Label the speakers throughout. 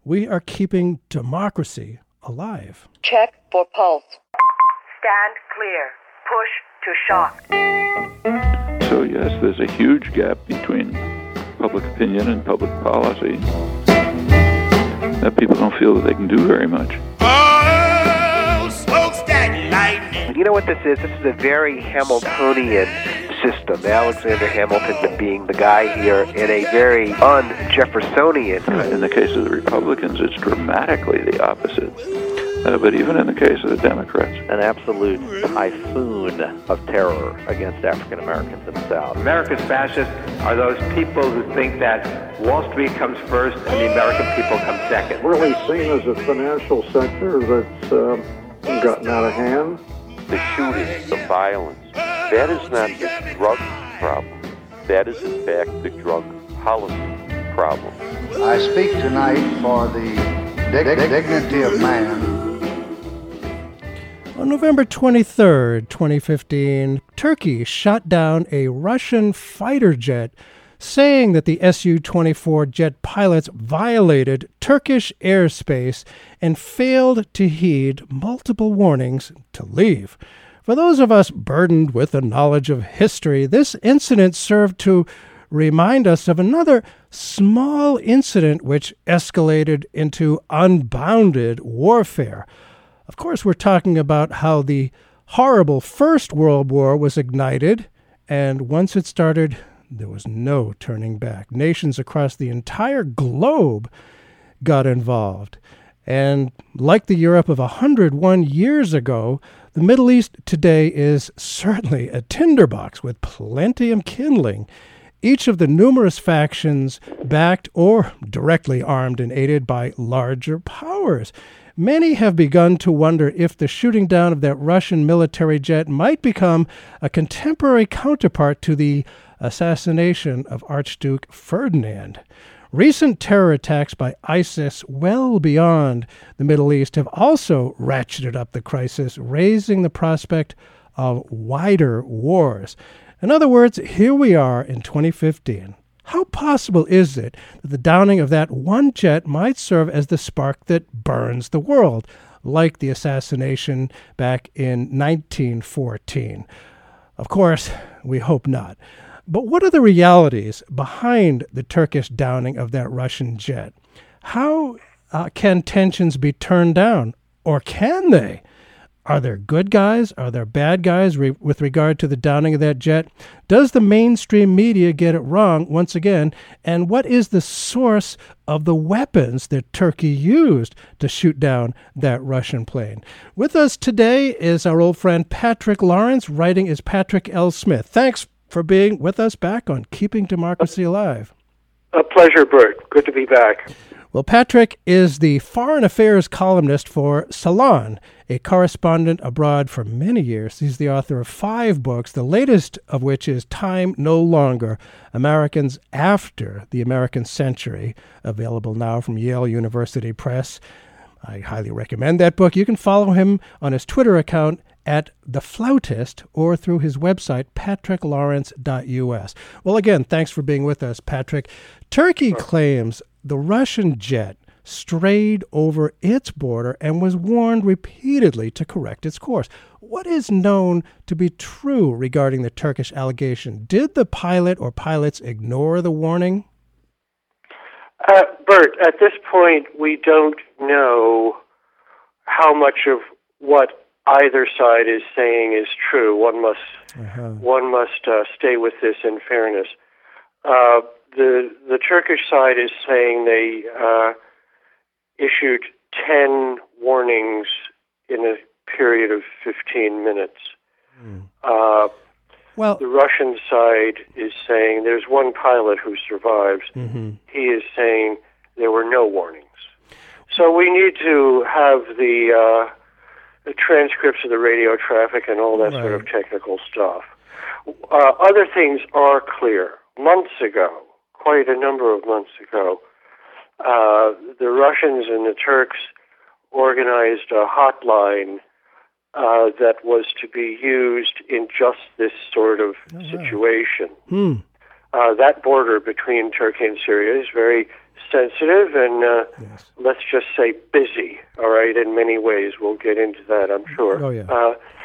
Speaker 1: We are keeping democracy alive.
Speaker 2: Check for pulse.
Speaker 3: Stand clear. Push to shock.
Speaker 4: So yes, there's a huge gap between public opinion and public policy that people don't feel that they can do very much.
Speaker 5: Oh, smokestack lightning.
Speaker 6: You know what this is? This is a very Hamiltonian system. Alexander Hamilton being the guy here in a very un-Jeffersonian.
Speaker 4: In the case of the Republicans, it's dramatically the opposite. But even in the case of the Democrats.
Speaker 7: An absolute typhoon of terror against African Americans in the South.
Speaker 8: America's fascists are those people who think that Wall Street comes first and the American people come second.
Speaker 9: Really seen as a financial sector that's gotten out of hand.
Speaker 10: The shootings, the violence, that is not the drug problem. That is, in fact, the drug policy problem.
Speaker 11: I speak tonight for the dignity of man.
Speaker 1: On November 23rd, 2015, Turkey shot down a Russian fighter jet, saying that the Su-24 jet pilots violated Turkish airspace and failed to heed multiple warnings to leave. For those of us burdened with the knowledge of history, this incident served to remind us of another small incident which escalated into unbounded warfare. Of course, we're talking about how the horrible First World War was ignited, and once it started, there was no turning back. Nations across the entire globe got involved. And like the Europe of 101 years ago, the Middle East today is certainly a tinderbox with plenty of kindling. Each of the numerous factions backed or directly armed and aided by larger powers. Many have begun to wonder if the shooting down of that Russian military jet might become a contemporary counterpart to the assassination of Archduke Ferdinand. Recent terror attacks by ISIS well beyond the Middle East have also ratcheted up the crisis, raising the prospect of wider wars. In other words, here we are in 2015. How possible is it that the downing of that one jet might serve as the spark that burns the world, like the assassination back in 1914? Of course, we hope not. But what are the realities behind the Turkish downing of that Russian jet? How can tensions be turned down? Or can they? Are there good guys? Are there bad guys with regard to the downing of that jet? Does the mainstream media get it wrong once again? And what is the source of the weapons that Turkey used to shoot down that Russian plane? With us today is our old friend Patrick Lawrence. Writing is Patrick L. Smith. Thanks for being with us back on Keeping Democracy Alive.
Speaker 12: A pleasure, Bert. Good to be back.
Speaker 1: Well, Patrick is the foreign affairs columnist for Salon, a correspondent abroad for many years. He's the author of 5 books, the latest of which is Time No Longer, Americans After the American Century, available now from Yale University Press. I highly recommend that book. You can follow him on his Twitter account at The Flautist or through his website, patricklawrence.us. Well, again, thanks for being with us, Patrick. Turkey claims the Russian jet strayed over its border and was warned repeatedly to correct its course. What is known to be true regarding the Turkish allegation? Did the pilot or pilots ignore the warning?
Speaker 12: Bert, at this point, we don't know how much of what either side is saying is true. One must stay with this in fairness. The Turkish side is saying they issued 10 warnings in a period of 15 minutes. The Russian side is saying there's one pilot who survives. Mm-hmm. He is saying there were no warnings. So we need to have the transcripts of the radio traffic and all that sort of technical stuff. Other things are clear. Months ago, quite a number of months ago, the Russians and the Turks organized a hotline that was to be used in just this sort of situation. that border between Turkey and Syria is very sensitive and, let's just say, busy, all right, in many ways. We'll get into that, I'm sure.
Speaker 1: Oh, yeah.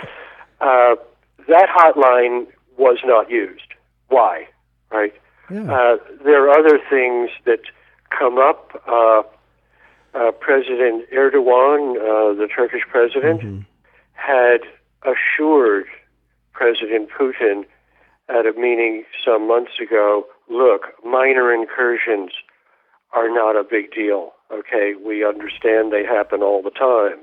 Speaker 12: That hotline was not used. Why? Right?
Speaker 1: Yeah.
Speaker 12: There are other things that come up. President Erdogan, the Turkish president, had assured President Putin at a meeting some months ago, look, minor incursions are not a big deal. Okay, we understand they happen all the time.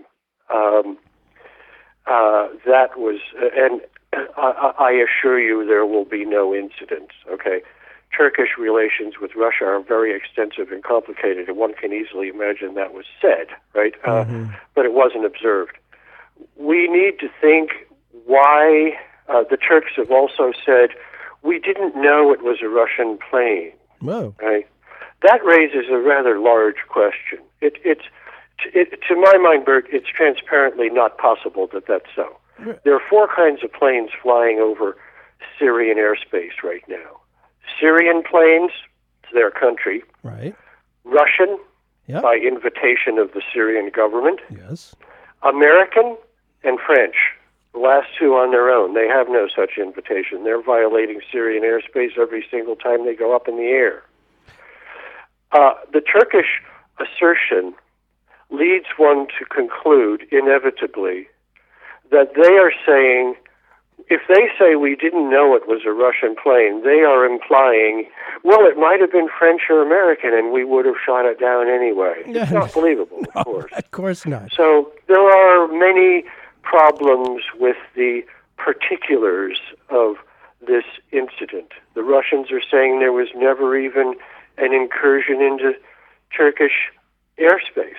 Speaker 12: That was, and I assure you there will be no incidents, okay? Turkish relations with Russia are very extensive and complicated, and one can easily imagine that was said, right? But it wasn't observed. We need to think why the Turks have also said, we didn't know it was a Russian plane.
Speaker 1: Whoa.
Speaker 12: Right? That raises a rather large question. To my mind, Bert, it's transparently not possible that that's so. There are four kinds of planes flying over Syrian airspace right now. Syrian planes, it's their country.
Speaker 1: Right.
Speaker 12: Russian,
Speaker 1: Yep.
Speaker 12: by invitation of the Syrian government.
Speaker 1: Yes.
Speaker 12: American and French. The last two on their own. They have no such invitation. They're violating Syrian airspace every single time they go up in the air. The Turkish assertion leads one to conclude, inevitably, that they are saying, if they say we didn't know it was a Russian plane, they are implying, well, it might have been French or American and we would have shot it down anyway. It's not believable, of course.
Speaker 1: Of course not.
Speaker 12: So there are many problems with the particulars of this incident. The Russians are saying there was never even an incursion into Turkish airspace.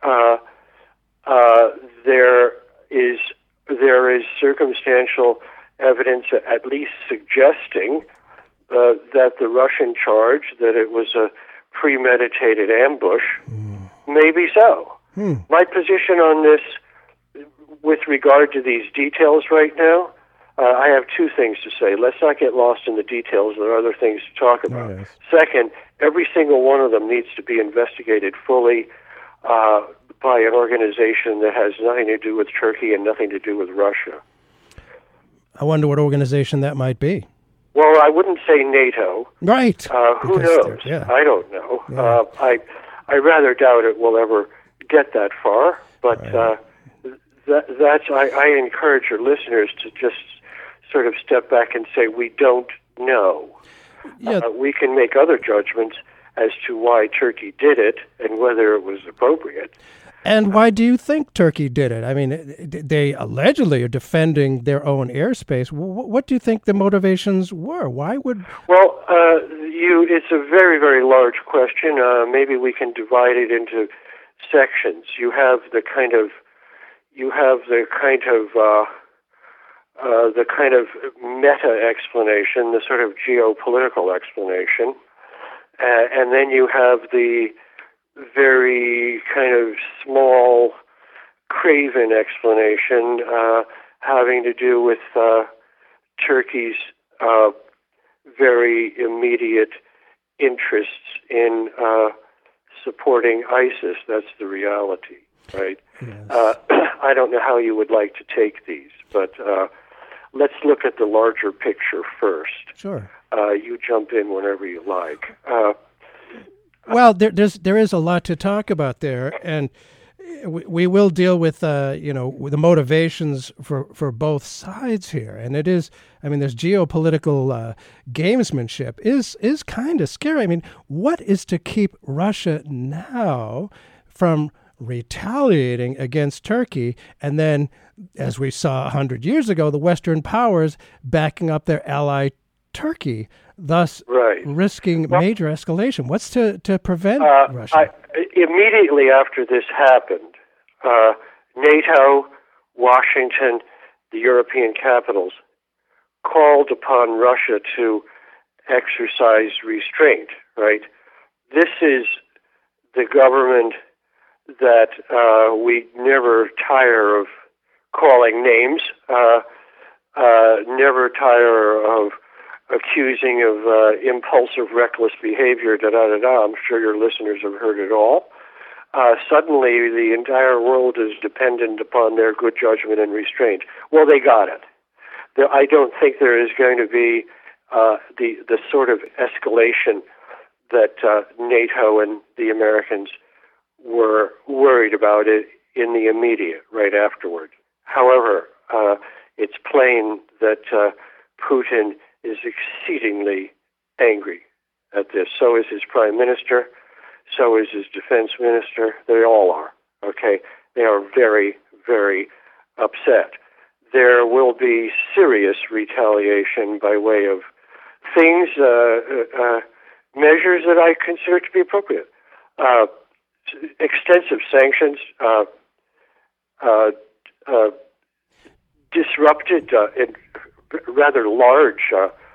Speaker 12: There is circumstantial evidence at least suggesting that the Russian charge that it was a premeditated ambush may be so. My position on this with regard to these details right now, I have two things to say. Let's not get lost in the details. There are other things to talk about.
Speaker 1: Yes.
Speaker 12: Second, every single one of them needs to be investigated fully by an organization that has nothing to do with Turkey and nothing to do with Russia.
Speaker 1: I wonder what organization that might be.
Speaker 12: Well, I wouldn't say NATO.
Speaker 1: Right.
Speaker 12: Who knows?
Speaker 1: Yeah.
Speaker 12: I don't know.
Speaker 1: Yeah.
Speaker 12: I rather doubt it will ever get that far. But I encourage your listeners to just sort of step back and say we don't know.
Speaker 1: Yeah.
Speaker 12: We can make other judgments as to why Turkey did it and whether it was appropriate.
Speaker 1: And why do you think Turkey did it? I mean, they allegedly are defending their own airspace. What do you think the motivations were? Why would...
Speaker 12: Well, it's a very, very large question. Maybe we can divide it into sections. You have the kind of meta explanation, the sort of geopolitical explanation, and then you have the very kind of small, craven explanation having to do with Turkey's very immediate interests in supporting ISIS. That's the reality, right? Yes. I don't know how you would like to take these, but let's look at the larger picture first.
Speaker 1: Sure.
Speaker 12: You jump in whenever you like.
Speaker 1: Well, there is a lot to talk about there, and we will deal with the motivations for both sides here. And it is, I mean, there's geopolitical gamesmanship is kind of scary. I mean, what is to keep Russia now from retaliating against Turkey, and then, as we saw 100 years ago, the Western powers backing up their ally Turkey, thus risking major escalation? What's to prevent Russia?
Speaker 12: Immediately after this happened, NATO, Washington, the European capitals called upon Russia to exercise restraint, right? This is the government that we never tire of calling names, never tire of accusing of impulsive, reckless behavior, da-da-da-da. I'm sure your listeners have heard it all. Suddenly, the entire world is dependent upon their good judgment and restraint. Well, they got it. I don't think there is going to be the sort of escalation that NATO and the Americans were worried about it in the immediate, right afterward. However, it's plain that Putin is exceedingly angry at this. So is his prime minister. So is his defense minister. They all are. Okay? They are very, very upset. There will be serious retaliation by way of things, measures that I consider to be appropriate. Extensive sanctions, disrupted and rather large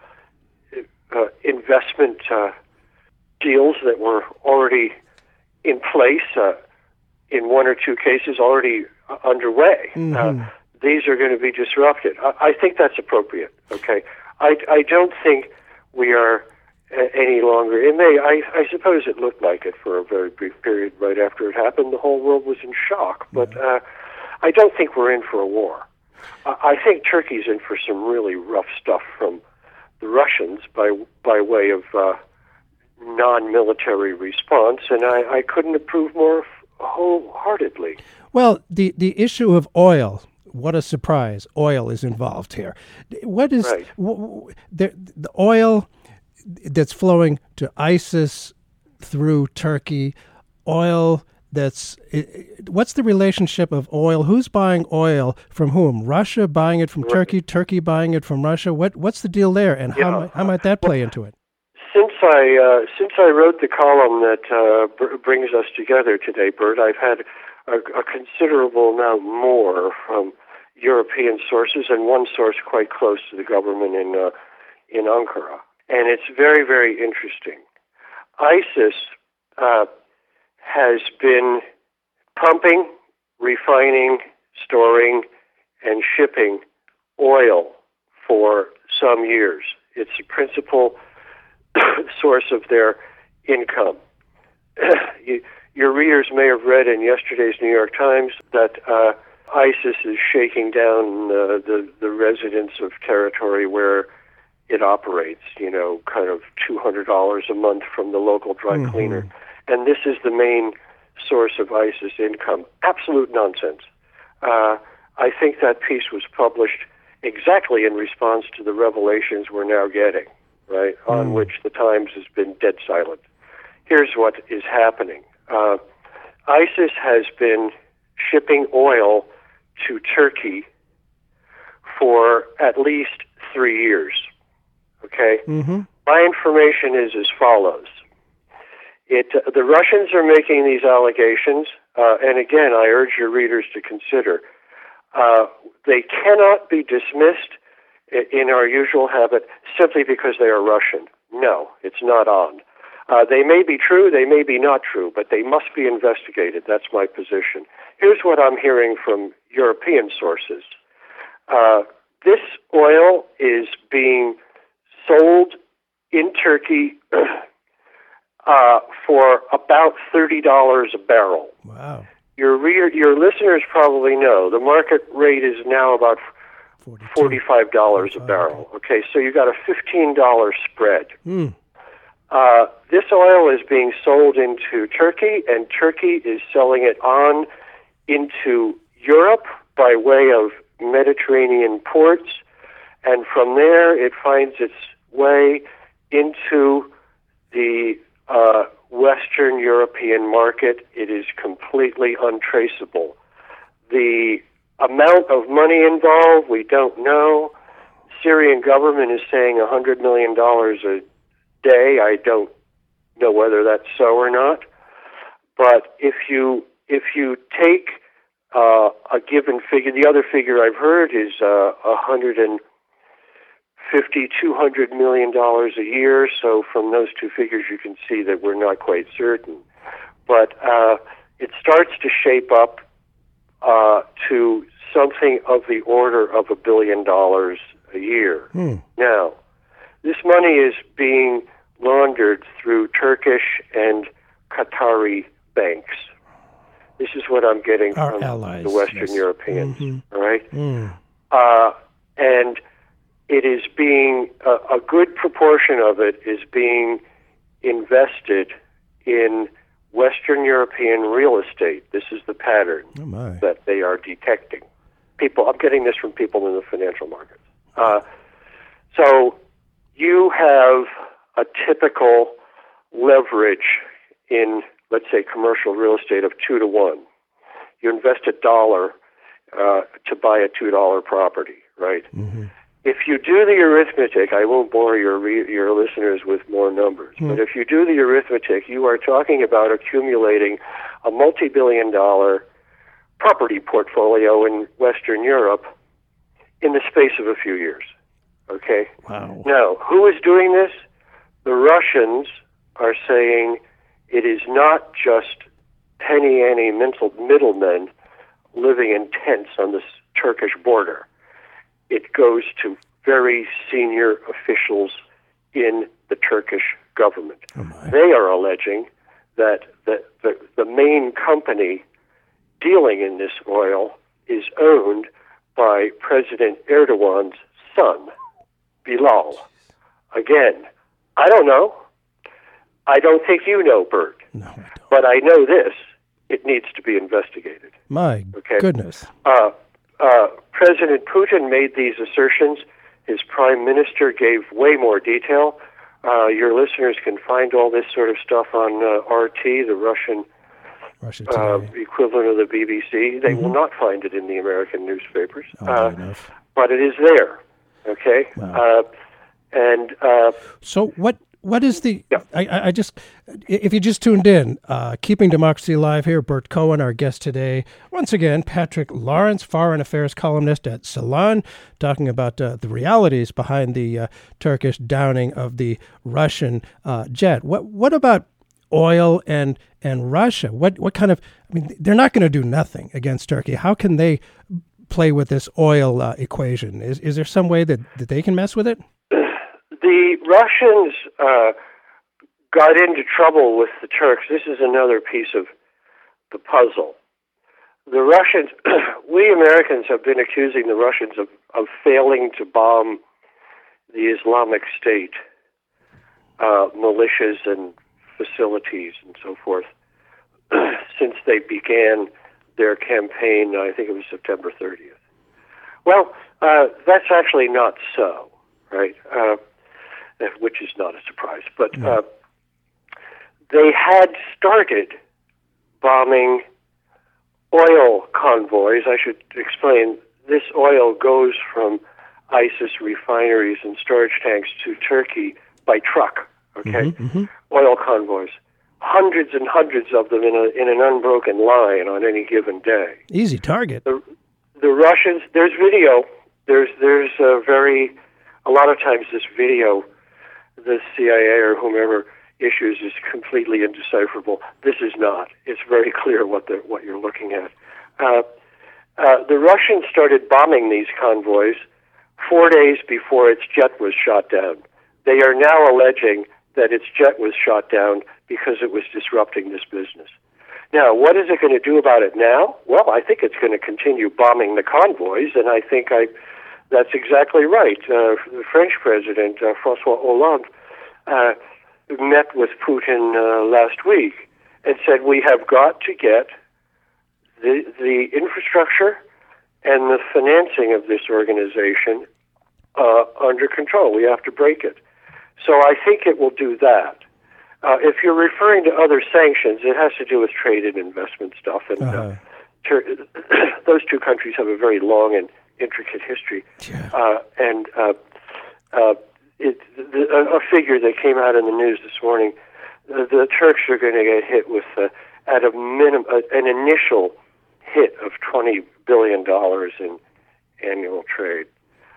Speaker 12: investment deals that were already in place, in one or two cases already underway.
Speaker 1: Mm-hmm.
Speaker 12: These are going to be disrupted. I think that's appropriate. Okay, I don't think we are any longer. It may. I suppose it looked like it for a very brief period right after it happened. The whole world was in shock. But I don't think we're in for a war. I think Turkey's in for some really rough stuff from the Russians by way of non-military response, and I couldn't approve more wholeheartedly.
Speaker 1: Well, the issue of oil. What a surprise! Oil is involved here. What is
Speaker 12: right.
Speaker 1: The oil that's flowing to ISIS through Turkey? Oil that's what's the relationship of oil? Who's buying oil from whom? Russia buying it from Turkey, Turkey buying it from Russia. What's the deal there, and how might that play into it?
Speaker 12: Since I wrote the column that brings us together today, Bert, I've had a considerable amount more from European sources and one source quite close to the government in Ankara, and it's very, very interesting. ISIS has been pumping, refining, storing, and shipping oil for some years. It's the principal source of their income. Your readers may have read in yesterday's New York Times that ISIS is shaking down the residents of territory where it operates, kind of $200 a month from the local dry cleaner. And this is the main source of ISIS income. Absolute nonsense. I think that piece was published exactly in response to the revelations we're now getting, right, on which the Times has been dead silent. Here's what is happening. ISIS has been shipping oil to Turkey for at least 3 years. Okay?
Speaker 1: Mm-hmm.
Speaker 12: My information is as follows. The Russians are making these allegations, and again, I urge your readers to consider, they cannot be dismissed in our usual habit simply because they are Russian. No, it's not on. They may be true, they may be not true, but they must be investigated. That's my position. Here's what I'm hearing from European sources. This oil is being sold in Turkey for about $30 a barrel.
Speaker 1: Wow.
Speaker 12: Your listeners probably know the market rate is now about $45 a barrel. Okay, so you got a $15 spread. This oil is being sold into Turkey, and Turkey is selling it on into Europe by way of Mediterranean ports, and from there it finds its way into the Western European market. It is completely untraceable. The amount of money involved, we don't know. Syrian government is saying $100 million a day. I don't know whether that's so or not. But if you take a given figure, the other figure I've heard is $150, $200 million a year. So from those two figures, you can see that we're not quite certain. But it starts to shape up to something of the order of $1 billion a year. Now, This money is being laundered through Turkish and Qatari banks. This is what I'm getting from
Speaker 1: allies,
Speaker 12: the Western
Speaker 1: yes.
Speaker 12: Europeans, all right?
Speaker 1: Mm.
Speaker 12: And it is being, a good proportion of it is being invested in Western European real estate. This is the pattern that they are detecting. I'm getting this from people in the financial markets. So you have a typical leverage in, let's say, commercial real estate of 2 to 1. You invest $1 to buy a $2 property, right?
Speaker 1: Mm-hmm.
Speaker 12: If you do the arithmetic, I won't bore your listeners with more numbers, but if you do the arithmetic, you are talking about accumulating a multi-billion-dollar property portfolio in Western Europe in the space of a few years. Okay?
Speaker 1: Wow.
Speaker 12: Now, who is doing this? The Russians are saying it is not just penny-ante middlemen living in tents on the Turkish border. It goes to very senior officials in the Turkish government. They are alleging that the main company dealing in this oil is owned by President Erdogan's son, Bilal. Again, I don't know. I don't think you know, Bert.
Speaker 1: No, I don't.
Speaker 12: But I know this. It needs to be investigated.
Speaker 1: My goodness.
Speaker 12: President Putin made these assertions. His prime minister gave way more detail. Your listeners can find all this sort of stuff on RT, the Russian equivalent of the BBC. They will not find it in the American newspapers. But it is there. Okay?
Speaker 1: Wow.
Speaker 12: So
Speaker 1: what is the... Yeah. I just... If you just tuned in, Keeping Democracy Alive here, Bert Cohen, our guest today. Once again, Patrick Lawrence, foreign affairs columnist at Salon, talking about the realities behind the Turkish downing of the Russian jet. What about oil and Russia? What kind of... I mean, they're not going to do nothing against Turkey. How can they play with this oil equation? Is there some way that they can mess with it?
Speaker 12: The Russians got into trouble with the Turks. This is another piece of the puzzle. The Russians, we Americans have been accusing the Russians of failing to bomb the Islamic State militias and facilities and so forth since they began their campaign, I think it was September 30th. Well, that's actually not so, right? Which is not a surprise. But they had started bombing oil convoys. I should explain, this oil goes from ISIS refineries and storage tanks to Turkey by truck, okay? Oil convoys. Hundreds and hundreds of them in an unbroken line on any given day.
Speaker 1: Easy target.
Speaker 12: The Russians, there's video. There's a lot of times this video, the CIA or whomever issues is completely indecipherable. This is not. It's very clear what you're looking at. The Russians started bombing these convoys 4 days before its jet was shot down. They are now alleging that its jet was shot down because it was disrupting this business. Now, what is it going to do about it now? Well, I think it's going to continue bombing the convoys, and I think that's exactly right. The French president, François Hollande, met with Putin last week and said, we have got to get the infrastructure and the financing of this organization under control. We have to break it. So I think it will do that. If you're referring to other sanctions, it has to do with trade and investment stuff. And those two countries have a very long and intricate history. Yeah. A figure that came out in the news this morning, the Turks are going to get hit with, at a minimum, an initial hit of $20 billion in annual trade.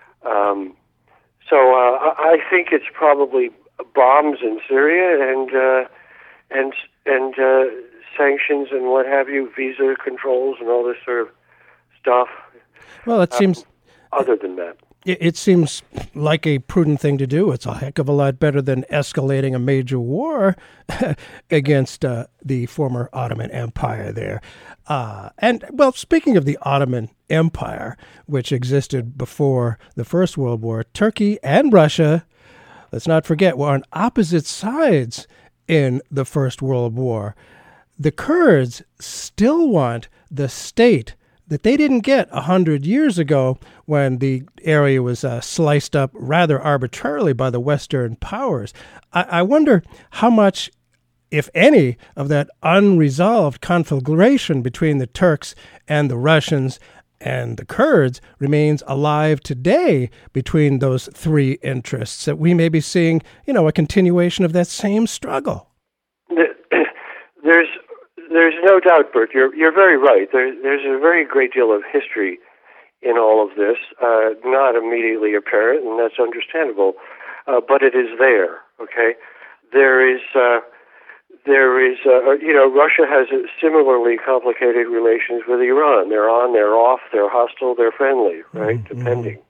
Speaker 12: So I think it's probably bombs in Syria and sanctions and what have you, visa controls and all this sort of stuff.
Speaker 1: Well, it seems.
Speaker 12: Other than that,
Speaker 1: It seems like a prudent thing to do. It's a heck of a lot better than escalating a major war against the former Ottoman Empire there. And, well, speaking of the Ottoman Empire, which existed before the First World War, Turkey and Russia, let's not forget, were on opposite sides in the First World War. The Kurds still want the state that they didn't get 100 years ago when the area was sliced up rather arbitrarily by the Western powers. I wonder how much, if any, of that unresolved conflagration between the Turks and the Russians and the Kurds remains alive today between those three interests, that we may be seeing, a continuation of that same struggle.
Speaker 12: There's no doubt, Bert. You're very right. There's a very great deal of history in all of this, not immediately apparent, and that's understandable, but it is there. Okay, Russia has similarly complicated relations with Iran. They're on, they're off, they're hostile, they're friendly, right? Mm-hmm. Depending.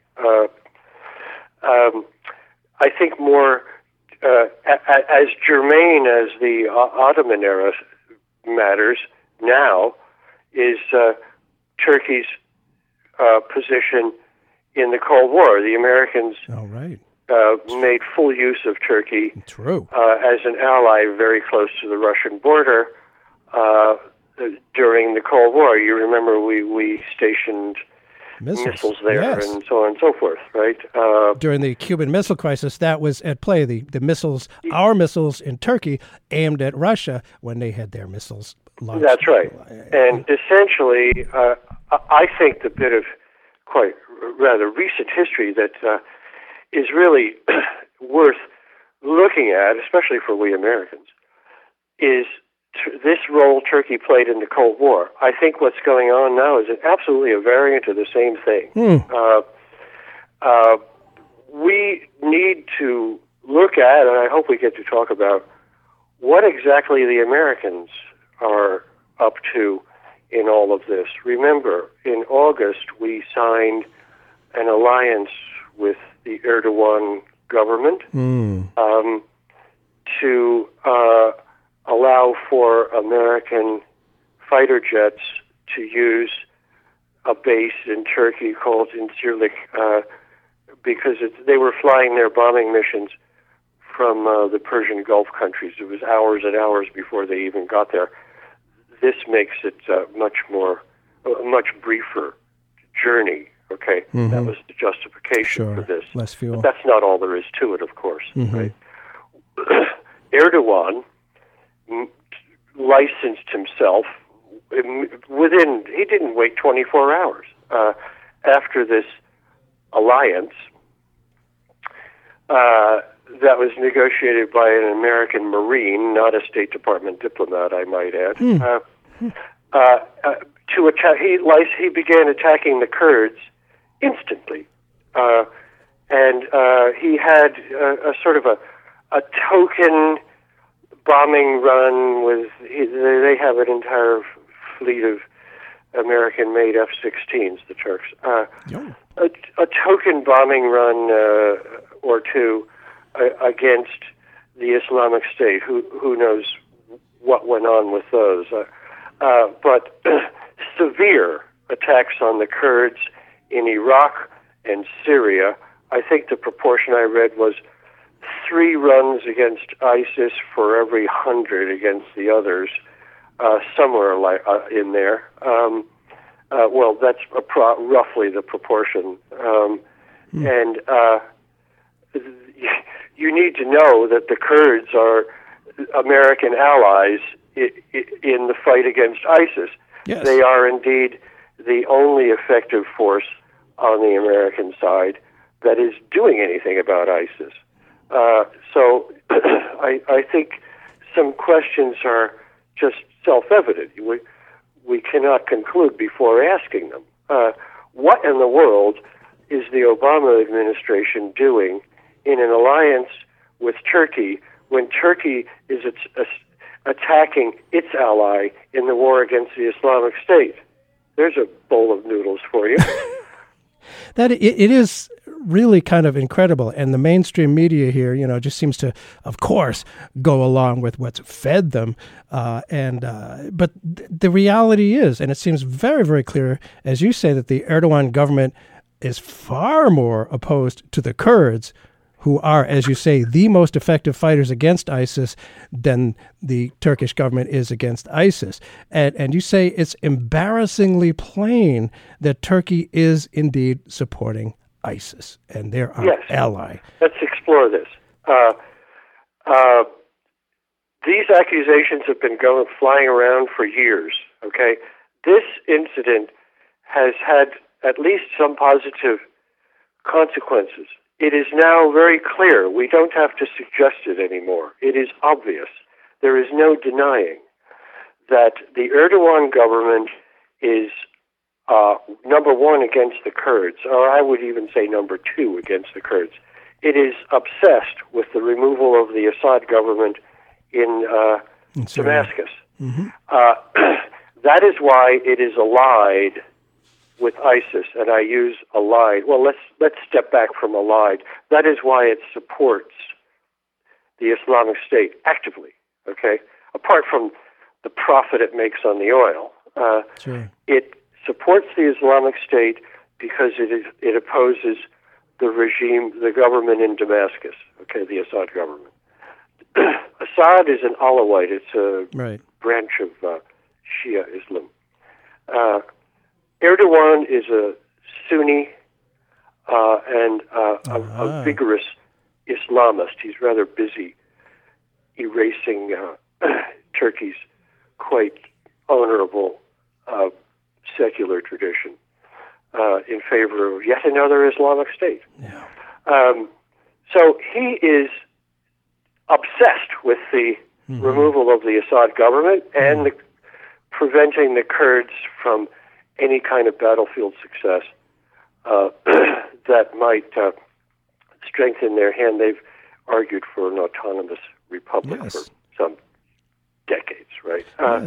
Speaker 12: I think more as germane as the Ottoman era matters now is Turkey's position in the Cold War. The Americans made full use of Turkey as an ally very close to the Russian border during the Cold War. You remember we stationed missiles there, and so on and so forth, right?
Speaker 1: During the Cuban Missile Crisis, that was at play. The missiles, our missiles in Turkey, aimed at Russia when they had their missiles launched.
Speaker 12: That's right. And essentially, I think the bit of quite rather recent history that is really worth looking at, especially for we Americans, is this role Turkey played in the Cold War. I think what's going on now is absolutely a variant of the same thing. We need to look at, and I hope we get to talk about, what exactly the Americans are up to in all of this. Remember, in August, we signed an alliance with the Erdogan government to allow for American fighter jets to use a base in Turkey called Incirlik because they were flying their bombing missions from the Persian Gulf countries. It was hours and hours before they even got there. This makes it a much briefer journey. Okay, that was the justification for this.
Speaker 1: Less fuel.
Speaker 12: But that's not all there is to it, of course. Right? Erdogan licensed himself he didn't wait 24 hours after this alliance that was negotiated by an American Marine, not a State Department diplomat, I might add, to attack. He began attacking the Kurds instantly, and he had a sort of a token bombing run with. They have an entire fleet of American-made F-16s, the Turks. A token bombing run or two against the Islamic State. Who knows what went on with those? But severe attacks on the Kurds in Iraq and Syria. I think the proportion I read was 3 runs against ISIS for every 100 against the others, somewhere in there. Well, that's roughly the proportion. And you need to know that the Kurds are American allies in the fight against ISIS.
Speaker 1: Yes.
Speaker 12: They are indeed the only effective force on the American side that is doing anything about ISIS. So I think some questions are just self-evident. We cannot conclude before asking them. What in the world is the Obama administration doing in an alliance with Turkey when Turkey is attacking its ally in the war against the Islamic State? There's a bowl of noodles for you.
Speaker 1: That it is really kind of incredible. And the mainstream media here, just seems to, of course, go along with what's fed them. But the reality is, and it seems very, very clear, as you say, that the Erdogan government is far more opposed to the Kurds, who are, as you say, the most effective fighters against ISIS than the Turkish government is against ISIS. And you say it's embarrassingly plain that Turkey is indeed supporting ISIS, and they're our ally.
Speaker 12: Let's explore this. These accusations have been flying around for years, okay? This incident has had at least some positive consequences. It is now very clear. We don't have to suggest it anymore. It is obvious. There is no denying that the Erdogan government is number one against the Kurds, or I would even say number two against the Kurds. It is obsessed with the removal of the Assad government in Damascus. Mm-hmm. That is why it is allied with ISIS, and I use allied. Well, let's step back from allied. That is why it supports the Islamic State actively. Okay, apart from the profit it makes on the oil, it supports the Islamic State because it opposes the regime, the government in Damascus. Okay, the Assad government. Assad is an Alawite. It's a branch of Shia Islam. Erdogan is a Sunni and a vigorous Islamist. He's rather busy erasing Turkey's quite honorable secular tradition in favor of yet another Islamic state. Yeah. So he is obsessed with the removal of the Assad government and preventing the Kurds from any kind of battlefield success that might strengthen their hand. They've argued for an autonomous republic for some decades, right?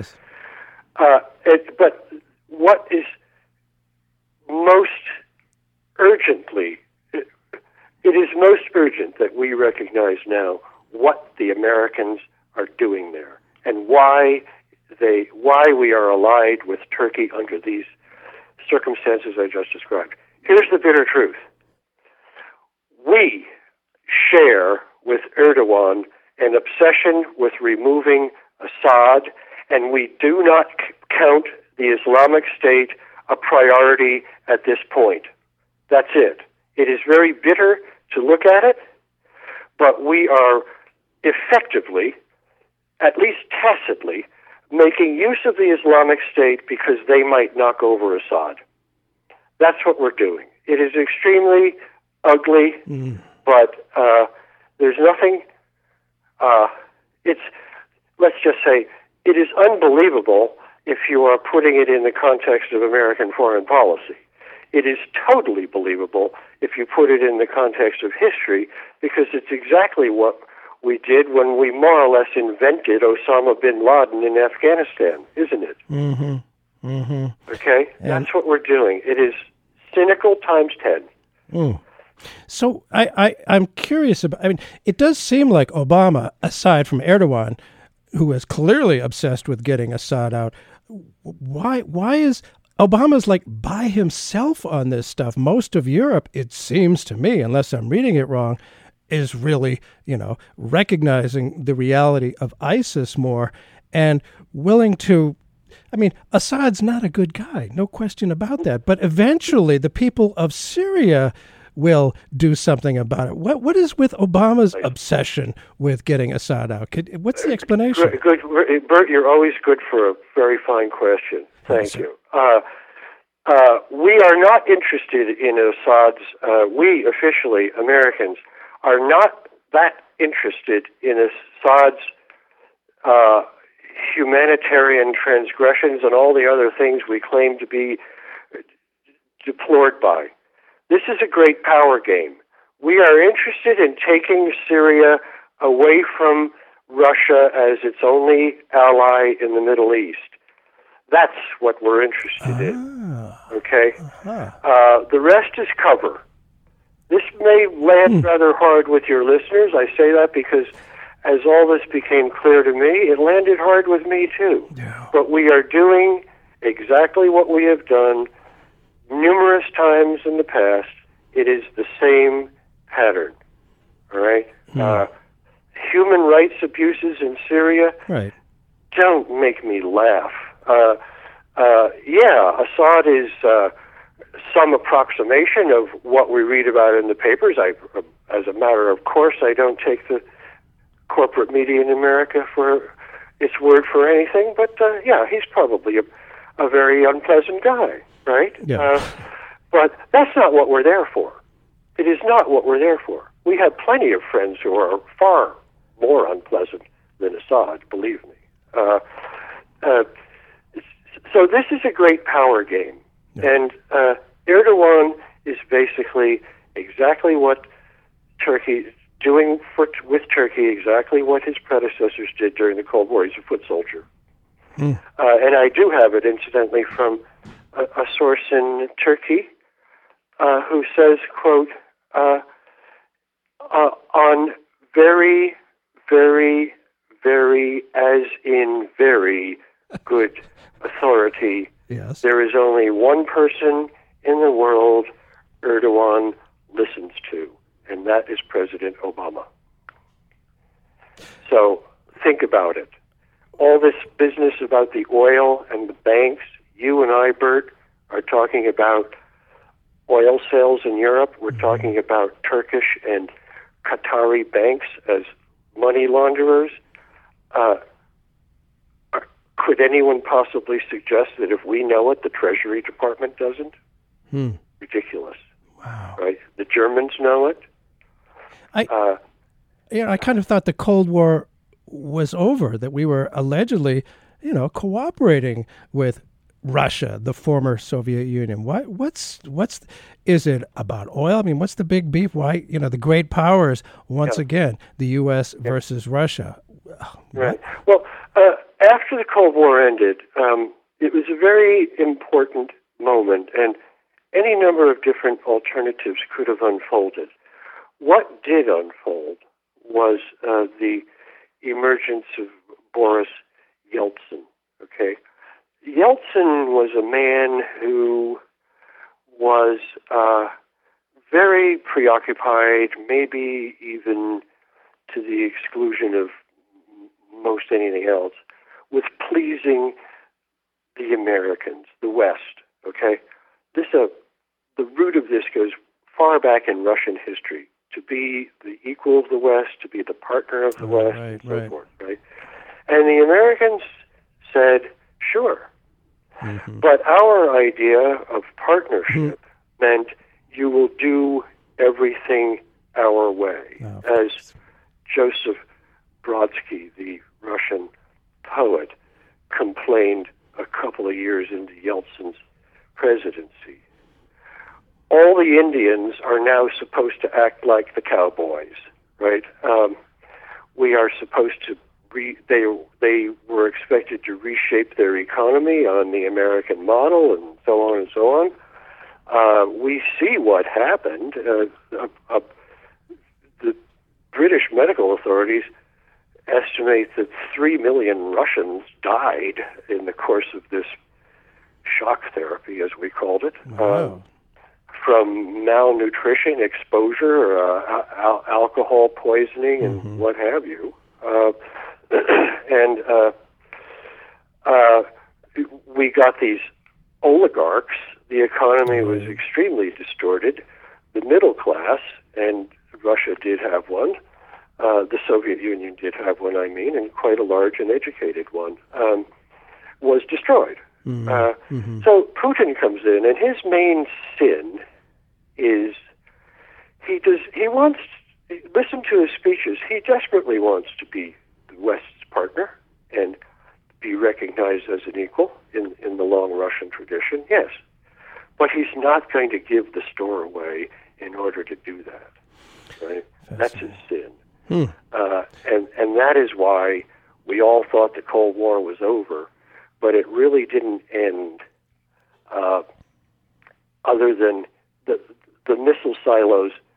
Speaker 12: But what is most urgently, it is most urgent that we recognize now what the Americans are doing there and why we are allied with Turkey under these circumstances I just described. Here's the bitter truth. We share with Erdogan an obsession with removing Assad, and we do not count the Islamic State a priority at this point. That's it. It is very bitter to look at it, but we are effectively, at least tacitly, making use of the Islamic State because they might knock over Assad. That's what we're doing. It is extremely ugly, but there's nothing. Let's just say, it is unbelievable if you are putting it in the context of American foreign policy. It is totally believable if you put it in the context of history, because it's exactly what we did when we more or less invented Osama bin Laden in Afghanistan, isn't it? Mm-hmm. Mm-hmm. Okay? That's what we're doing. It is cynical times 10.
Speaker 1: So I'm curious about, it does seem like Obama, aside from Erdogan, who is clearly obsessed with getting Assad out, why is Obama's like by himself on this stuff? Most of Europe, it seems to me, unless I'm reading it wrong, is really, recognizing the reality of ISIS more and willing to, Assad's not a good guy, no question about that. But eventually the people of Syria will do something about it. What is with Obama's obsession with getting Assad out? What's the explanation?
Speaker 12: Good, Bert, you're always good for a very fine question. Thank you. We are not interested in Assad's, we officially, Americans, are not that interested in Assad's humanitarian transgressions and all the other things we claim to be deplored by. This is a great power game. We are interested in taking Syria away from Russia as its only ally in the Middle East. That's what we're interested in. Okay? The rest is cover. This may land rather hard with your listeners. I say that because as all this became clear to me, it landed hard with me too.
Speaker 1: Yeah.
Speaker 12: But we are doing exactly what we have done numerous times in the past. It is the same pattern. All right? Human rights abuses in Syria don't make me laugh. Assad is some approximation of what we read about in the papers. As a matter of course, I don't take the corporate media in America for its word for anything, but he's probably a very unpleasant guy, right?
Speaker 1: Yeah.
Speaker 12: But that's not what we're there for. It is not what we're there for. We have plenty of friends who are far more unpleasant than Assad, believe me. So this is a great power game. Yeah. And Erdogan is basically exactly what Turkey doing with Turkey, exactly what his predecessors did during the Cold War. He's a foot soldier. And I do have it, incidentally, from a source in Turkey who says, quote, on very, very, very, as in very good authority,
Speaker 1: yes,
Speaker 12: there is only one person in the world Erdogan listens to, and that is President Obama. So think about it. All this business about the oil and the banks, you and I, Bert, are talking about oil sales in Europe. We're talking about Turkish and Qatari banks as money launderers. Could anyone possibly suggest that if we know it, the Treasury Department doesn't? Ridiculous.
Speaker 1: Wow.
Speaker 12: Right? The Germans know it.
Speaker 1: I kind of thought the Cold War was over, that we were allegedly, cooperating with Russia, the former Soviet Union. Is it about oil? I mean, what's the big beef? Why, the great powers, once again, the U.S. versus Russia.
Speaker 12: Right. Well, after the Cold War ended, it was a very important moment, and any number of different alternatives could have unfolded. What did unfold was the emergence of Boris Yeltsin. Okay, Yeltsin was a man who was very preoccupied, maybe even to the exclusion of most anything else, with pleasing the Americans, the West. Okay, the root of this goes far back in Russian history. To be the equal of the West, to be the partner of the West, and so forth, right? And the Americans said, sure. But our idea of partnership meant you will do everything our way. As Joseph Brodsky, the Russian poet, complained a couple of years into Yeltsin's presidency. All the Indians are now supposed to act like the cowboys, right? We are supposed to they were expected to reshape their economy on the American model, and so on and so on. We see what happened. The British medical authorities estimate that 3 million Russians died in the course of this shock therapy, as we called it.
Speaker 1: Wow.
Speaker 12: From malnutrition, exposure, alcohol poisoning, and what have you. We got these oligarchs. The economy was extremely distorted. The middle class, and Russia did have one, the Soviet Union did have one, and quite a large and educated one, was destroyed. So Putin comes in, and his main sin is listen to his speeches. He desperately wants to be the West's partner and be recognized as an equal in the long Russian tradition, yes. But he's not going to give the store away in order to do that, right? That's his sin. And that is why we all thought the Cold War was over, but it really didn't end other than the missile silos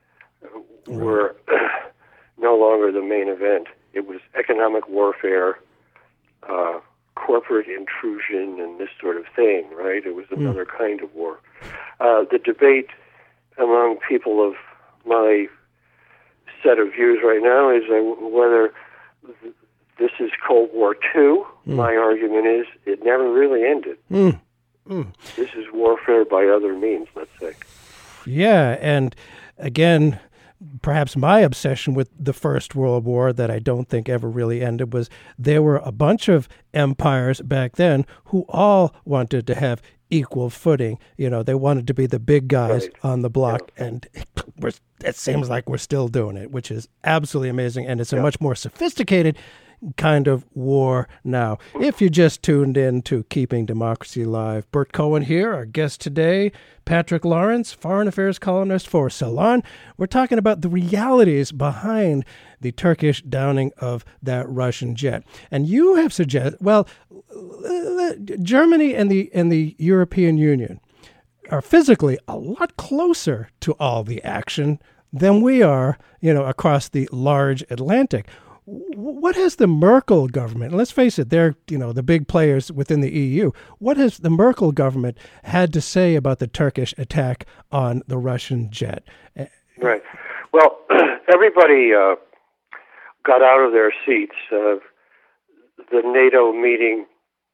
Speaker 12: were no longer the main event. It was economic warfare, corporate intrusion, and this sort of thing, right? It was another kind of war. The debate among people of my set of views right now is whether this is Cold War II. My argument is it never really ended. This is warfare by other means, let's say.
Speaker 1: Yeah, and again, perhaps my obsession with the First World War that I don't think ever really ended was there were a bunch of empires back then who all wanted to have equal footing. You know, they wanted to be the big guys on the block, and it seems like we're still doing it, which is absolutely amazing, and it's a much more sophisticated kind of war now. If you just tuned in to Keeping Democracy Live, Bert Cohen here, our guest today, Patrick Lawrence, foreign affairs columnist for Salon. We're talking about the realities behind the Turkish downing of that Russian jet. And you have suggested, well, Germany and the European Union are physically a lot closer to all the action than we are, across the large Atlantic. What has the Merkel government, and let's face it, they're, the big players within the EU, what has the Merkel government had to say about the Turkish attack on the Russian jet?
Speaker 12: Right. Well, everybody got out of their seats. The NATO meeting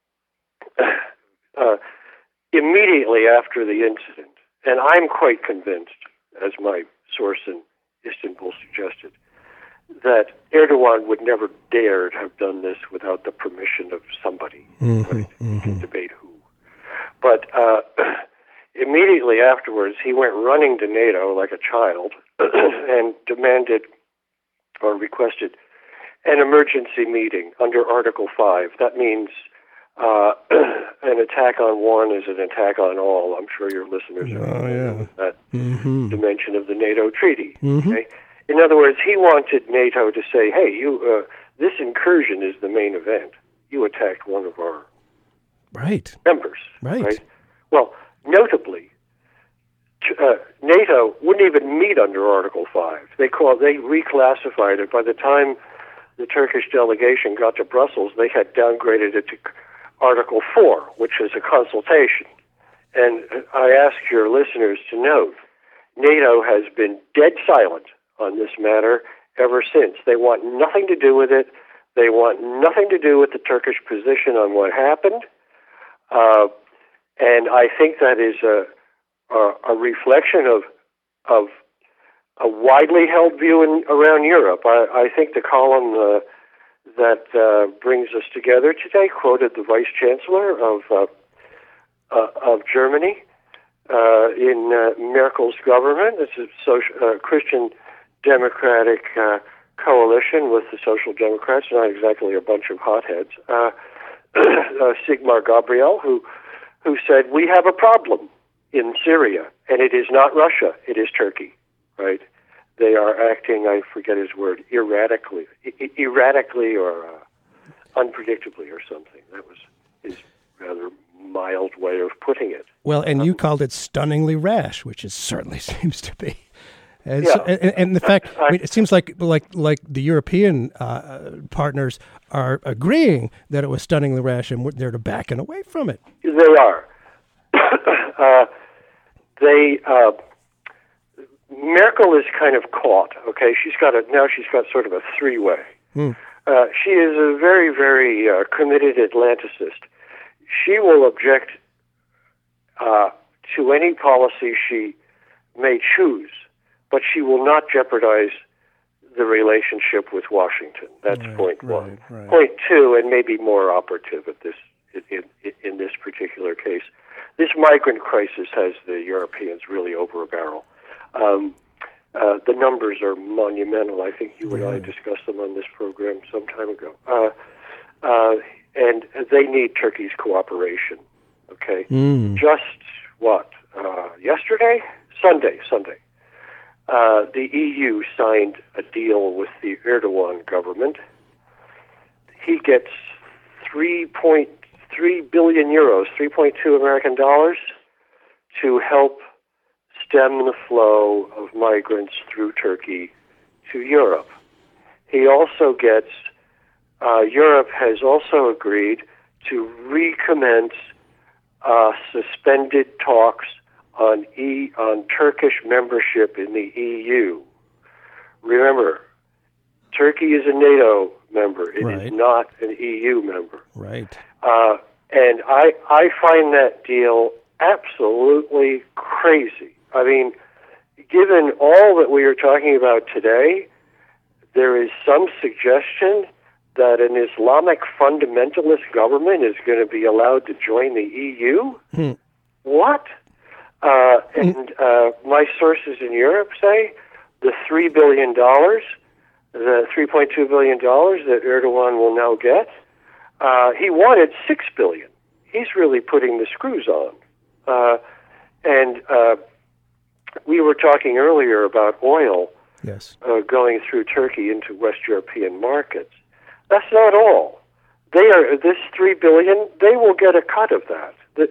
Speaker 12: immediately after the incident, and I'm quite convinced, as my source in Istanbul suggested, that Erdogan would never dare have done this without the permission of somebody. Right? You can debate who. But immediately afterwards, he went running to NATO like a child and demanded or requested an emergency meeting under Article 5. That means an attack on one is an attack on all. I'm sure your listeners are familiar with that dimension of the NATO treaty. Okay? In other words, he wanted NATO to say, hey, this incursion is the main event. You attacked one of our members. Right. Well, notably, NATO wouldn't even meet under Article 5. They reclassified it. By the time the Turkish delegation got to Brussels, they had downgraded it to Article 4, which is a consultation. And I ask your listeners to note, NATO has been dead silent on this matter ever since. They want nothing to do with it. They want nothing to do with the Turkish position on what happened. And I think that is a reflection of a widely held view around Europe. I think the column that brings us together today quoted the Vice Chancellor of Germany in Merkel's government. It's a Christian Democratic coalition with the Social Democrats, not exactly a bunch of hotheads. Sigmar Gabriel, who said, we have a problem in Syria, and it is not Russia, it is Turkey, right? They are acting, I forget his word, erratically or unpredictably or something. That was his rather mild way of putting it.
Speaker 1: Well, and you called it stunningly rash, which it certainly seems to be. And the fact, it seems like the European partners are agreeing that it was stunningly rash, and they're backing away from it.
Speaker 12: They are. Merkel is kind of caught. Okay, she's got sort of a three-way. She is a very, very committed Atlanticist. She will object to any policy she may choose, but she will not jeopardize the relationship with Washington. That's point one. Right. Point two, and maybe more operative in this particular case, this migrant crisis has the Europeans really over a barrel. The numbers are monumental. I think you and I discussed them on this program some time ago. And they need Turkey's cooperation. Okay, just yesterday, Sunday. The EU signed a deal with the Erdogan government. He gets 3.3 billion euros, 3.2 American dollars, to help stem the flow of migrants through Turkey to Europe. He also gets, Europe has also agreed to recommence suspended talks on Turkish membership in the EU. Remember, Turkey is a NATO member. It is not an EU member.
Speaker 1: Right.
Speaker 12: And I find that deal absolutely crazy. I mean, given all that we are talking about today, there is some suggestion that an Islamic fundamentalist government is going to be allowed to join the EU? What? And my sources in Europe say the $3 billion, the $3.2 billion that Erdogan will now get, he wanted $6 billion. He's really putting the screws on. And we were talking earlier about oil going through Turkey into West European markets. That's not all. This $3 billion, they will get a cut of that. The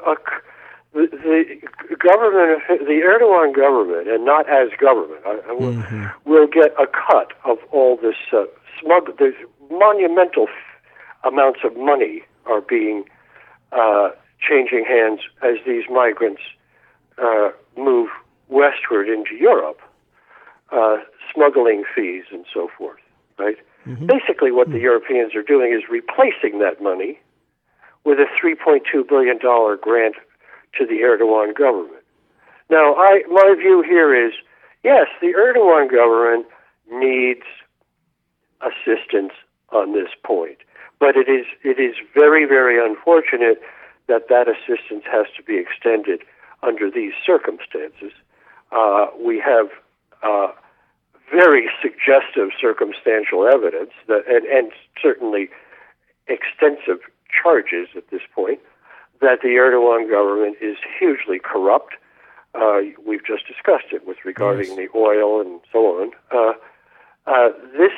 Speaker 12: government, the Erdogan government, and not as government, will get a cut of all this there's monumental amounts of money are being changing hands as these migrants move westward into Europe, smuggling fees and so forth, right? Basically what the Europeans are doing is replacing that money with a $3.2 billion grant to the Erdogan government. Now, my view here is, yes, the Erdogan government needs assistance on this point, but it is very, very unfortunate that assistance has to be extended under these circumstances. We have very suggestive circumstantial evidence and certainly extensive charges at this point that the Erdogan government is hugely corrupt. We've just discussed it with regarding the oil and so on.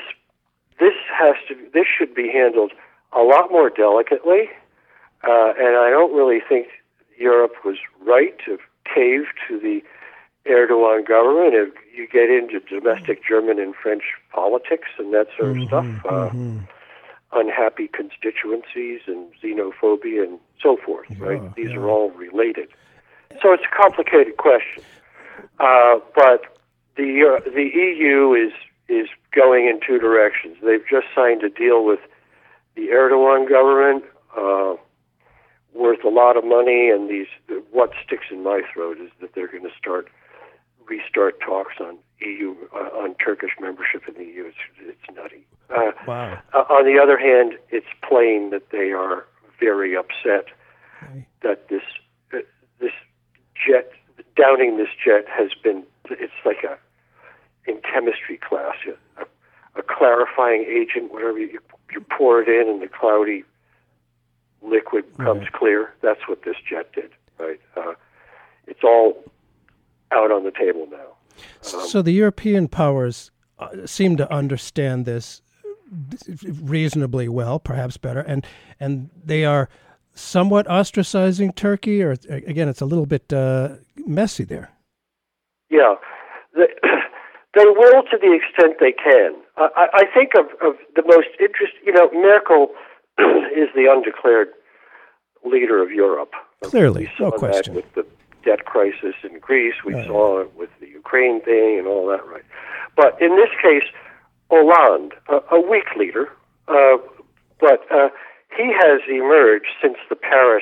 Speaker 12: This should be handled a lot more delicately, and I don't really think Europe was right to cave to the Erdogan government. If you get into domestic German and French politics and that sort of stuff, unhappy constituencies and xenophobia and so forth, right? These are all related. So it's a complicated question. But the EU is going in two directions. They've just signed a deal with the Erdogan government worth a lot of money, and what sticks in my throat is that they're going to restart talks on on Turkish membership in the EU. It's nutty. On the other hand, it's plain that they are very upset that this jet, downing this jet, has been. It's like in chemistry class, a clarifying agent. Whatever you pour it in, and the cloudy liquid comes clear. That's what this jet did. Right. It's all out on the table now.
Speaker 1: So the European powers seem to understand this reasonably well, perhaps better, and they are somewhat ostracizing Turkey, or again, it's a little bit messy there. Yeah,
Speaker 12: they will to the extent they can. I think of the most interesting, Merkel is the undeclared leader of Europe.
Speaker 1: Clearly, no question.
Speaker 12: With the debt crisis in Greece, we saw it with the Ukraine thing and all that, right? But in this case, Hollande, a weak leader, but he has emerged since the Paris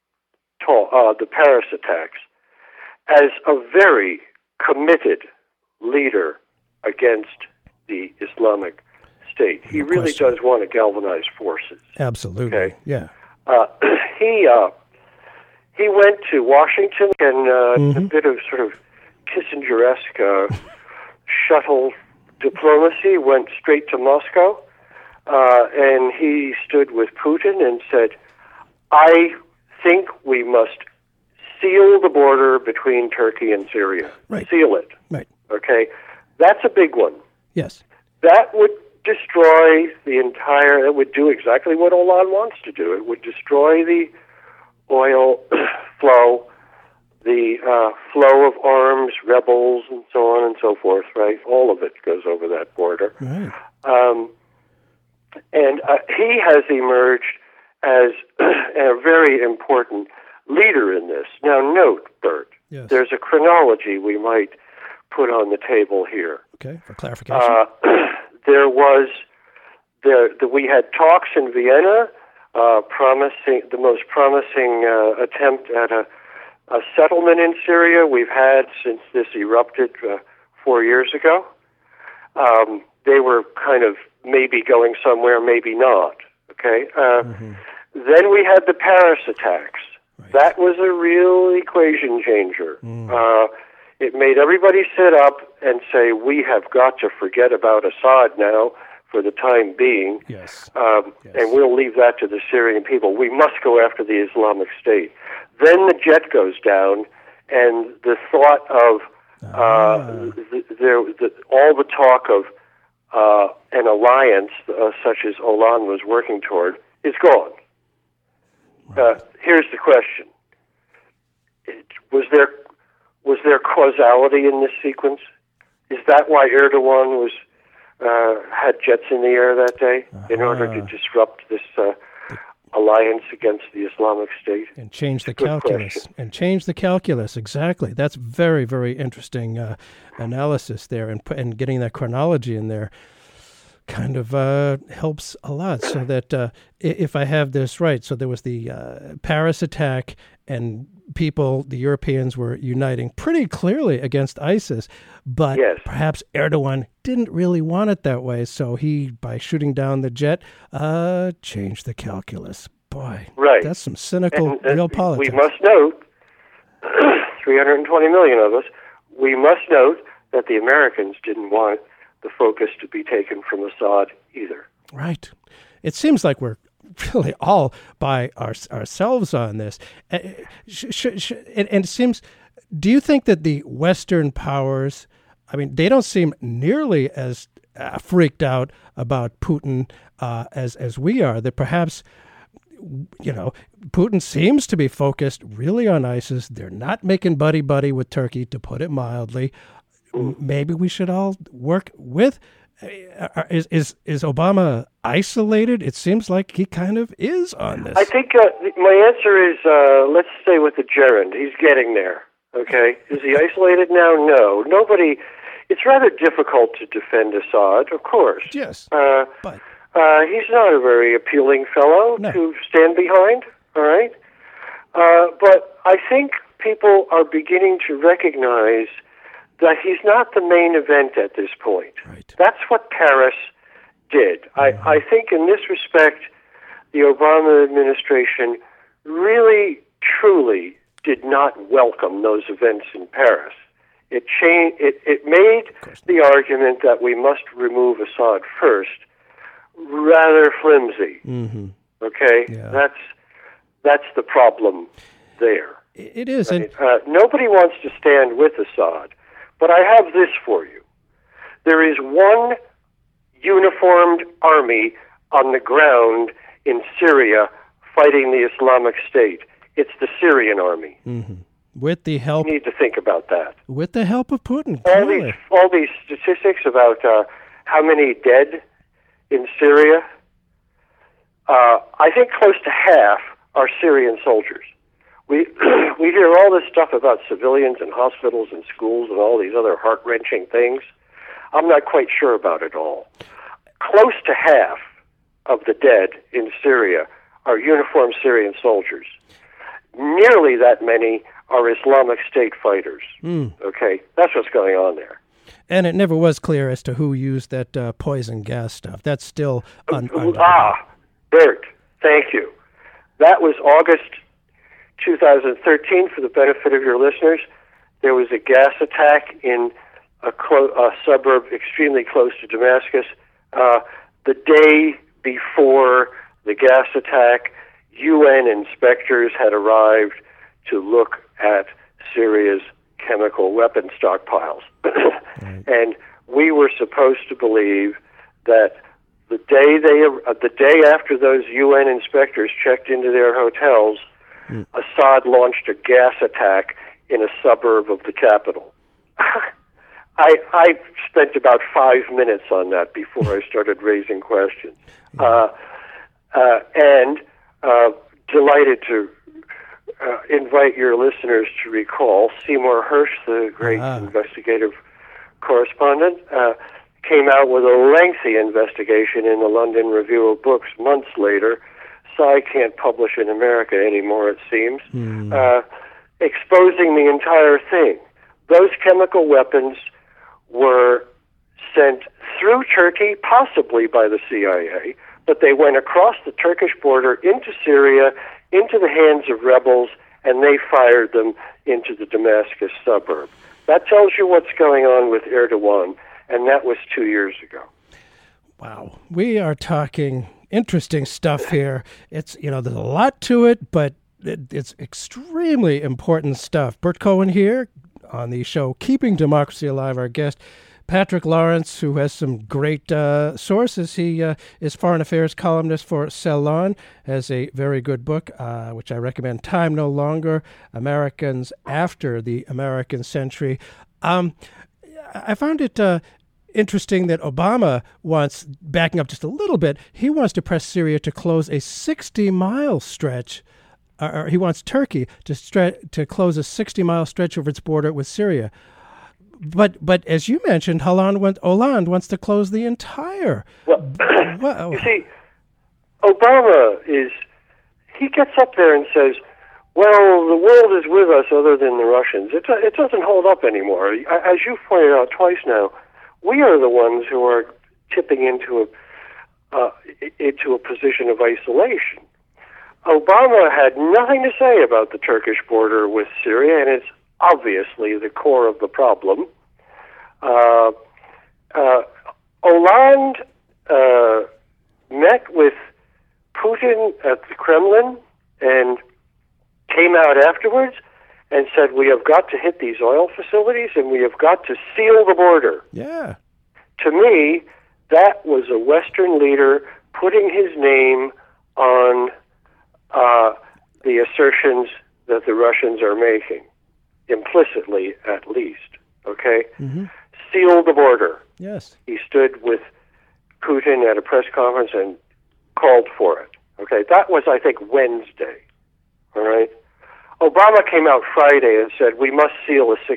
Speaker 12: attacks as a very committed leader against the Islamic State. He really does want to galvanize forces.
Speaker 1: Absolutely.
Speaker 12: Okay?
Speaker 1: Yeah.
Speaker 12: He went to Washington and a bit of sort of Kissinger-esque shuttle diplomacy, went straight to Moscow, and he stood with Putin and said, I think we must seal the border between Turkey and Syria.
Speaker 1: Right.
Speaker 12: Seal it.
Speaker 1: Right.
Speaker 12: Okay? That's a big one.
Speaker 1: Yes.
Speaker 12: That would destroy it would do exactly what Hollande wants to do. It would destroy the oil flow, the flow of arms, rebels, and so on and so forth, right? All of it goes over that border.
Speaker 1: Right.
Speaker 12: And he has emerged as a very important leader in this. Now, note, Bert, there's a chronology we might put on the table here.
Speaker 1: Okay, for clarification.
Speaker 12: We had talks in Vienna, the most promising attempt at a settlement in Syria we've had since this erupted 4 years ago. They were kind of maybe going somewhere, maybe not. Okay. Then we had the Paris attacks. Right. That was a real equation changer. It made everybody sit up and say, we have got to forget about Assad now for the time being.
Speaker 1: Yes.
Speaker 12: And we'll leave that to the Syrian people. We must go after the Islamic State. Then the jet goes down, and the thought of all the talk of an alliance such as Hollande was working toward is gone. Right. Here's the question: Was there causality in this sequence? Is that why Erdogan had jets in the air that day in order to disrupt this alliance against the Islamic State?
Speaker 1: And change the calculus. And change the calculus, exactly. That's very, very interesting analysis there, and getting that chronology in there kind of helps a lot. So that if I have this right, so there was the Paris attack, and the Europeans were uniting pretty clearly against ISIS, but perhaps Erdogan didn't really want it that way, so he, by shooting down the jet, changed the calculus. Boy, that's some cynical real politics.
Speaker 12: We must note, 320 million of us, we must note that the Americans didn't want the focus to be taken from Assad either.
Speaker 1: Right. It seems like we're really all by ourselves on this. And it seems, do you think that the Western powers, I mean, they don't seem nearly as freaked out about Putin as we are, that perhaps, Putin seems to be focused really on ISIS. They're not making buddy-buddy with Turkey, to put it mildly. Maybe we should all work with. Is Obama isolated? It seems like he kind of is on this.
Speaker 12: I think my answer is let's stay with the gerund. He's getting there. Okay, is he isolated now? No, nobody. It's rather difficult to defend Assad, of course.
Speaker 1: Yes,
Speaker 12: but he's not a very appealing fellow to stand behind. All right, but I think people are beginning to recognize that he's not the main event at this point.
Speaker 1: Right.
Speaker 12: That's what Paris did. I think in this respect, the Obama administration really, truly did not welcome those events in Paris. It made the argument that we must remove Assad first rather flimsy.
Speaker 1: Mm-hmm.
Speaker 12: Okay?
Speaker 1: Yeah.
Speaker 12: That's the problem there.
Speaker 1: It is.
Speaker 12: Right? Nobody wants to stand with Assad. But I have this for you. There is one uniformed army on the ground in Syria fighting the Islamic State. It's the Syrian army.
Speaker 1: Mm-hmm. With the help,
Speaker 12: you need to think about that.
Speaker 1: With the help of Putin.
Speaker 12: All these statistics about how many dead in Syria, I think close to half are Syrian soldiers. We hear all this stuff about civilians and hospitals and schools and all these other heart-wrenching things. I'm not quite sure about it all. Close to half of the dead in Syria are uniformed Syrian soldiers. Nearly that many are Islamic State fighters. Okay, that's what's going on there.
Speaker 1: And it never was clear as to who used that poison gas stuff. That's still
Speaker 12: Bert, thank you. That was August 2013, for the benefit of your listeners. There was a gas attack in a suburb extremely close to Damascus. The day before the gas attack, UN inspectors had arrived to look at Syria's chemical weapon stockpiles. And we were supposed to believe that the day after those UN inspectors checked into their hotels, Assad launched a gas attack in a suburb of the capital. I spent about 5 minutes on that before I started raising questions. And delighted to invite your listeners to recall Seymour Hersh, the great investigative correspondent, came out with a lengthy investigation in the London Review of Books months later. Psy can't publish in America anymore, it seems, exposing the entire thing. Those chemical weapons were sent through Turkey, possibly by the CIA, but they went across the Turkish border into Syria, into the hands of rebels, and they fired them into the Damascus suburb. That tells you what's going on with Erdogan, and that was 2 years ago.
Speaker 1: Wow. We are talking interesting stuff here. It's, there's a lot to it, but it's extremely important stuff. Bert Cohen here on the show Keeping Democracy Alive. Our guest, Patrick Lawrence, who has some great sources. He is foreign affairs columnist for Salon, has a very good book, which I recommend, Time No Longer, Americans After the American Century. I found it interesting that Obama wants, backing up just a little bit, he wants to press Syria to close a 60-mile stretch, or he wants Turkey to close a 60-mile stretch over its border with Syria. But as you mentioned, Hollande wants to close the entire.
Speaker 12: Well, you see, Obama he gets up there and says, well, the world is with us other than the Russians. It doesn't hold up anymore. As you've pointed out twice now, we are the ones who are tipping into a position of isolation. Obama had nothing to say about the Turkish border with Syria, and it's obviously the core of the problem. Hollande met with Putin at the Kremlin and came out afterwards and said, we have got to hit these oil facilities and we have got to seal the border.
Speaker 1: Yeah.
Speaker 12: To me, that was a Western leader putting his name on the assertions that the Russians are making, implicitly at least, okay?
Speaker 1: Mm-hmm.
Speaker 12: Seal the border.
Speaker 1: Yes.
Speaker 12: He stood with Putin at a press conference and called for it, okay? That was, I think, Wednesday, all right? Obama came out Friday and said, we must seal a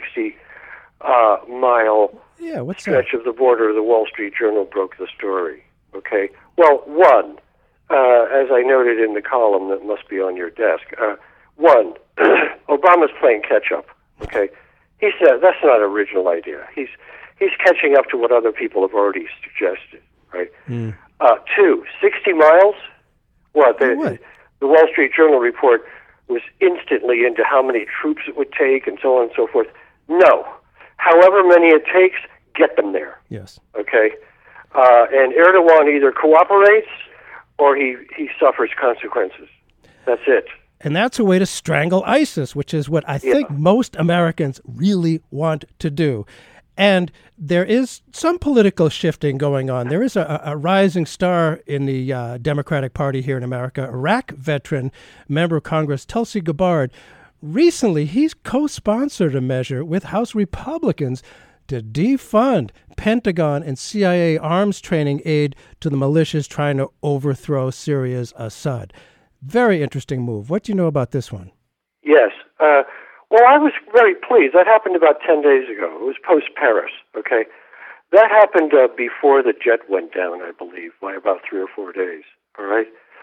Speaker 12: 60-mile stretch of the border. The Wall Street Journal broke the story, okay? Well, one, as I noted in the column that must be on your desk, one, Obama's playing catch-up, okay? He said that's not an original idea. He's catching up to what other people have already suggested, right?
Speaker 1: Mm.
Speaker 12: Two, 60 miles? The Wall Street Journal report was instantly into how many troops it would take and so on and so forth. No. However many it takes, get them there.
Speaker 1: Yes.
Speaker 12: Okay? And Erdogan either cooperates or he suffers consequences. That's it.
Speaker 1: And that's a way to strangle ISIS, which is what I think most Americans really want to do. And there is some political shifting going on. There is a rising star in the Democratic Party here in America, Iraq veteran, member of Congress, Tulsi Gabbard. Recently, he's co-sponsored a measure with House Republicans to defund Pentagon and CIA arms training aid to the militias trying to overthrow Syria's Assad. Very interesting move. What do you know about this one?
Speaker 12: Yes. Well, I was very pleased. That happened about 10 days ago. It was post-Paris, okay? That happened before the jet went down, I believe, by about 3 or 4 days, all right?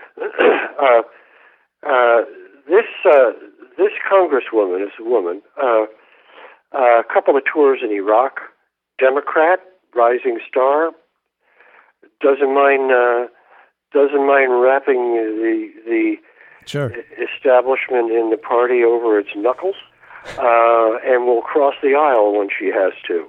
Speaker 12: This congresswoman is a woman. A couple of tours in Iraq, Democrat, rising star, doesn't mind wrapping the establishment in the party over its knuckles, and will cross the aisle when she has to.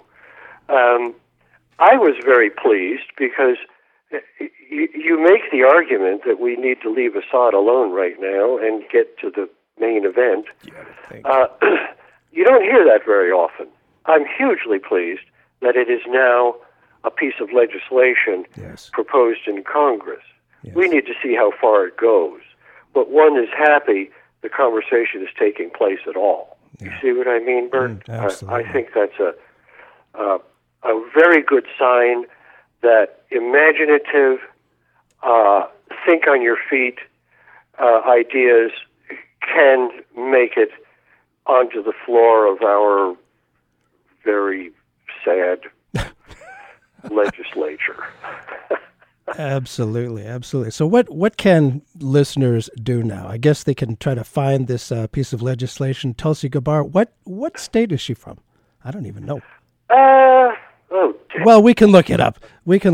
Speaker 12: I was very pleased because you make the argument that we need to leave Assad alone right now and get to the main event. You don't hear that very often. I'm hugely pleased that it is now a piece of legislation proposed in Congress. Yes. We need to see how far it goes. But one is happy the conversation is taking place at all. You see what I mean, Bert?
Speaker 1: Absolutely.
Speaker 12: I think that's a very good sign that imaginative, think on your feet ideas can make it onto the floor of our very sad legislature.
Speaker 1: Absolutely, absolutely. So what can listeners do now? I guess they can try to find this piece of legislation. Tulsi Gabbard, what state is she from? I don't even know. Well, we can look it up.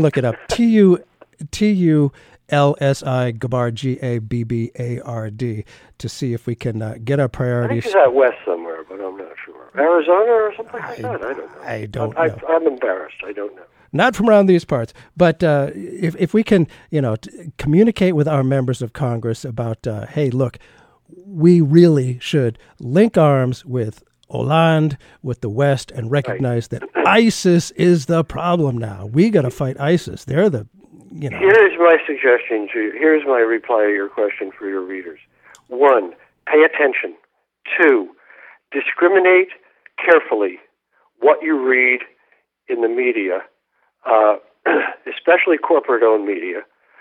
Speaker 1: Tulsi Gabbard, Gabbard, to see if we can get our priorities.
Speaker 12: I think she's out west somewhere, but I'm not sure. Arizona or something like that? I don't know. I'm embarrassed. I don't know.
Speaker 1: Not from around these parts, but if we can, communicate with our members of Congress about, hey, look, we really should link arms with Hollande, with the West, and recognize that ISIS is the problem now. We got to fight ISIS. They're the,
Speaker 12: Here's my suggestion to you. Here's my reply to your question for your readers. 1, pay attention. 2, discriminate carefully what you read in the media, especially corporate-owned media,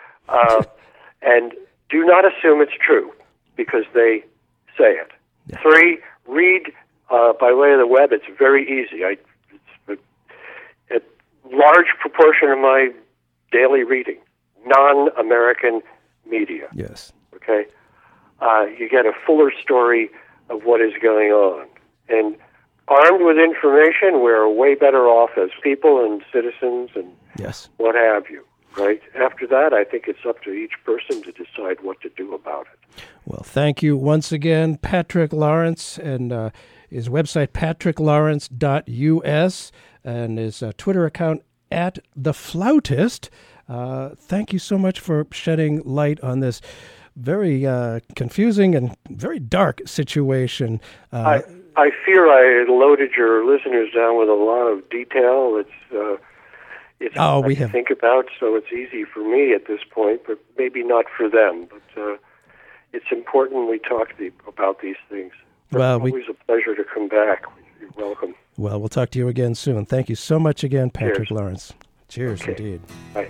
Speaker 12: and do not assume it's true because they say it. 3, read by way of the web. It's very easy. It's a large proportion of my daily reading, non-American media.
Speaker 1: Yes.
Speaker 12: Okay? You get a fuller story of what is going on. And armed with information, we're way better off as people and citizens and what have you, right? After that, I think it's up to each person to decide what to do about it.
Speaker 1: Well, thank you once again, Patrick Lawrence, and his website, patricklawrence.us, and his Twitter account, @theflautist. Thank you so much for shedding light on this very confusing and very dark situation.
Speaker 12: I fear I loaded your listeners down with a lot of detail. It's we have to think about, so it's easy for me at this point, but maybe not for them. But it's important we talk about these things.
Speaker 1: Well,
Speaker 12: it's always a pleasure to come back. You're welcome.
Speaker 1: Well, we'll talk to you again soon. Thank you so much again, Patrick Lawrence. Cheers, indeed.
Speaker 12: Bye.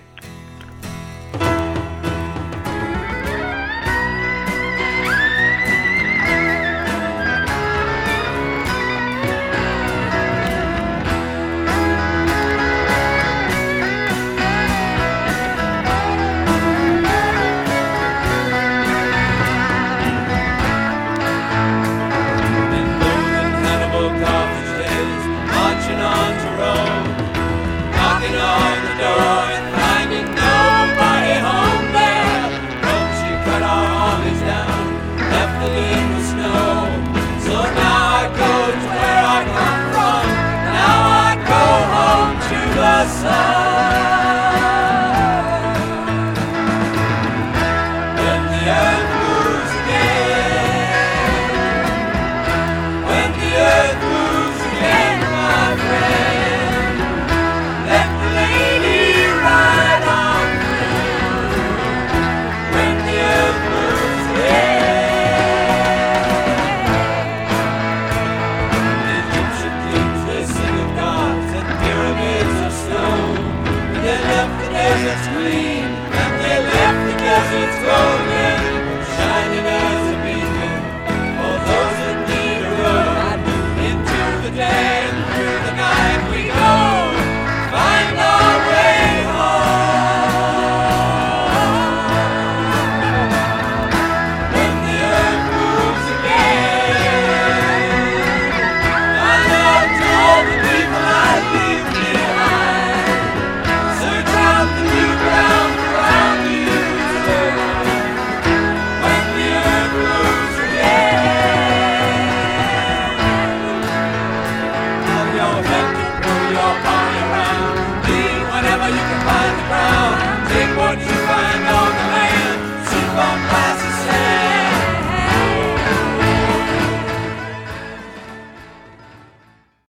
Speaker 5: Hannibal